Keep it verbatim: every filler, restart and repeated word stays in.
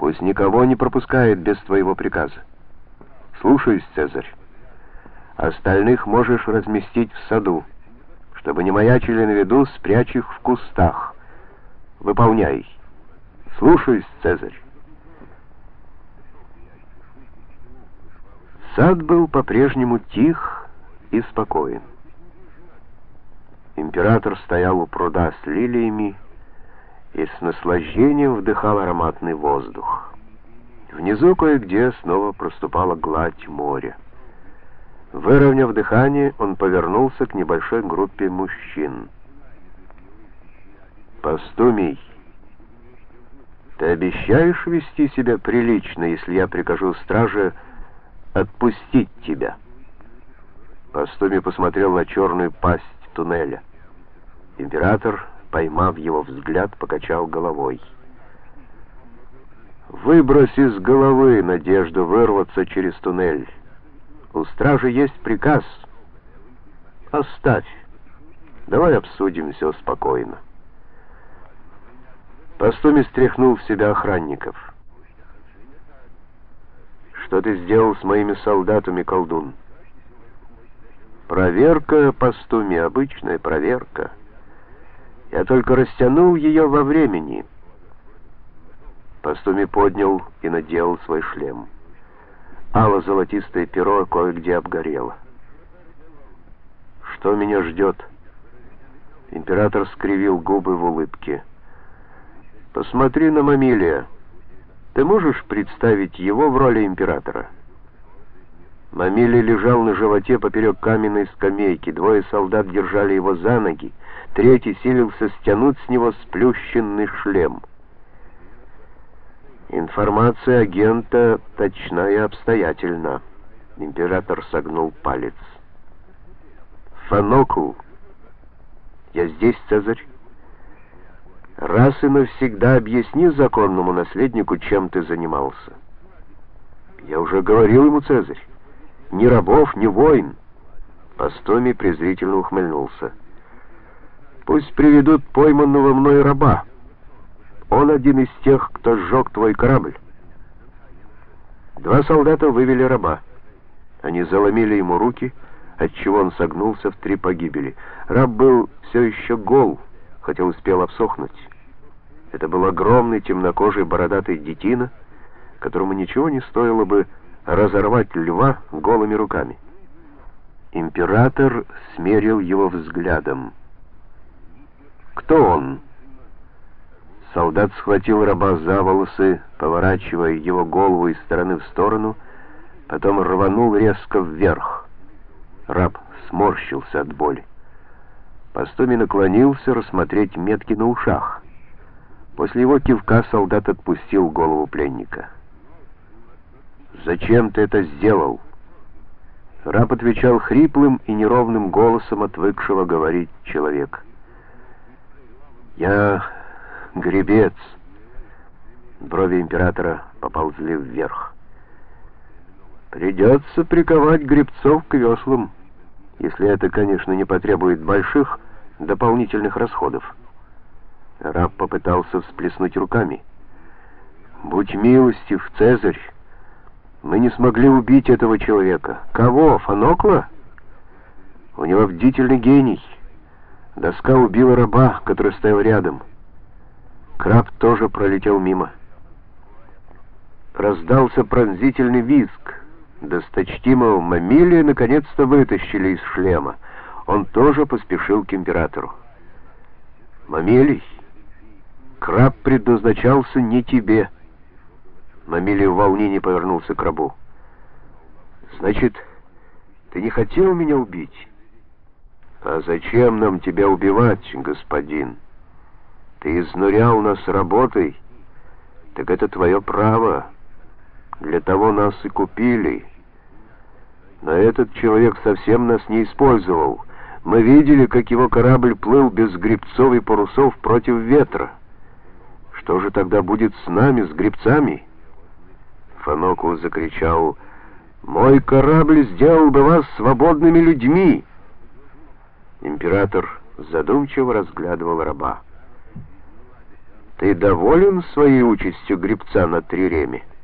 Пусть никого не пропускает без твоего приказа. Слушаюсь, Цезарь. Остальных можешь разместить в саду. Чтобы не маячили на виду, спрячь их в кустах. Выполняй. Слушаюсь, Цезарь. Сад был по-прежнему тих и спокоен. Император стоял у пруда с лилиями и с наслаждением вдыхал ароматный воздух. Внизу кое-где снова проступала гладь моря. Выровняв дыхание, он повернулся к небольшой группе мужчин. «Постумий, ты обещаешь вести себя прилично, если я прикажу страже отпустить тебя?» Постумий посмотрел на черную пасть туннеля. Император, поймав его взгляд, покачал головой. «Выбрось из головы надежду вырваться через туннель. У стражи есть приказ. Оставь. Давай обсудим все спокойно». Постумий стряхнул в себя охранников. «Что ты сделал с моими солдатами, колдун?» «Проверка, Постумий, обычная проверка. Я только растянул ее во времени». Постумий поднял и надел свой шлем. Ало-золотистое перо кое-где обгорело. «Что меня ждет?» Император скривил губы в улыбке. «Посмотри на Мамилия. Ты можешь представить его в роли императора?» Мамилий лежал на животе поперек каменной скамейки. Двое солдат держали его за ноги. Третий силился стянуть с него сплющенный шлем. «Информация агента точна и обстоятельна». Император согнул палец. «Фанокл, я здесь, Цезарь. Раз и навсегда объясни законному наследнику, чем ты занимался». «Я уже говорил ему, Цезарь. Ни рабов, ни войн». Постумий презрительно ухмыльнулся. «Пусть приведут пойманного мной раба. Он один из тех, кто сжег твой корабль». Два солдата вывели раба. Они заломили ему руки, отчего он согнулся в три погибели. Раб был все еще гол, хотя успел обсохнуть. Это был огромный темнокожий бородатый детина, которому ничего не стоило бы разорвать льва голыми руками. Император смерил его взглядом. «Кто он?» Солдат схватил раба за волосы, поворачивая его голову из стороны в сторону, потом рванул резко вверх. Раб сморщился от боли. Постумий наклонился рассмотреть метки на ушах. После его кивка солдат отпустил голову пленника. «Зачем ты это сделал?» Раб отвечал хриплым и неровным голосом отвыкшего говорить человека. «Я гребец». Брови императора поползли вверх. «Придется приковать гребцов к веслам, если это, конечно, не потребует больших дополнительных расходов». Раб попытался всплеснуть руками. «Будь милостив, Цезарь, мы не смогли убить этого человека». «Кого? Фанокла? У него бдительный гений. Доска убила раба, который стоял рядом. Краб тоже пролетел мимо». Раздался пронзительный визг. Досточтимого Мамилия наконец-то вытащили из шлема. Он тоже поспешил к императору. «Мамилий, краб предназначался не тебе». Мамилий в волнении повернулся к рабу. «Значит, ты не хотел меня убить?» «А зачем нам тебя убивать, господин? Ты изнурял нас работой, так это твое право. Для того нас и купили. Но этот человек совсем нас не использовал. Мы видели, как его корабль плыл без гребцов и парусов против ветра. Что же тогда будет с нами, с гребцами?» Фанокл закричал: «Мой корабль сделал бы вас свободными людьми!» Император задумчиво разглядывал раба. Ты доволен своей участью гребца на триреме?